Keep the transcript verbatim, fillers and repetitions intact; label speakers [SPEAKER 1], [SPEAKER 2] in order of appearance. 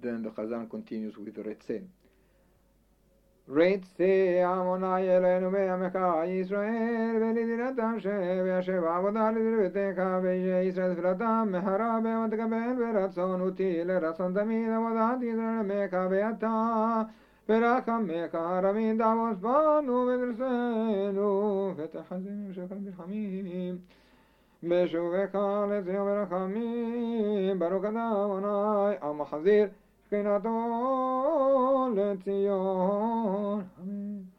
[SPEAKER 1] then the Chazan continues with Retzeh. Retzeh Amonai Eloheinu be'amecha Yisrael v'nidiratam she'v'yashev avodah l'dirvetecha v'yishe Yisrael tfilatam mehara be'otekabel v'ratzon uti l'ratzon tamid avodat Yisrael mecha ve'ata v'rachamecha haramin davos banu v'dresenu v'tachazinu shekal b'chamim בשובך לציון ברחמים, ברוך אתה אדוני המחזיר שכינתו לציון. אמן.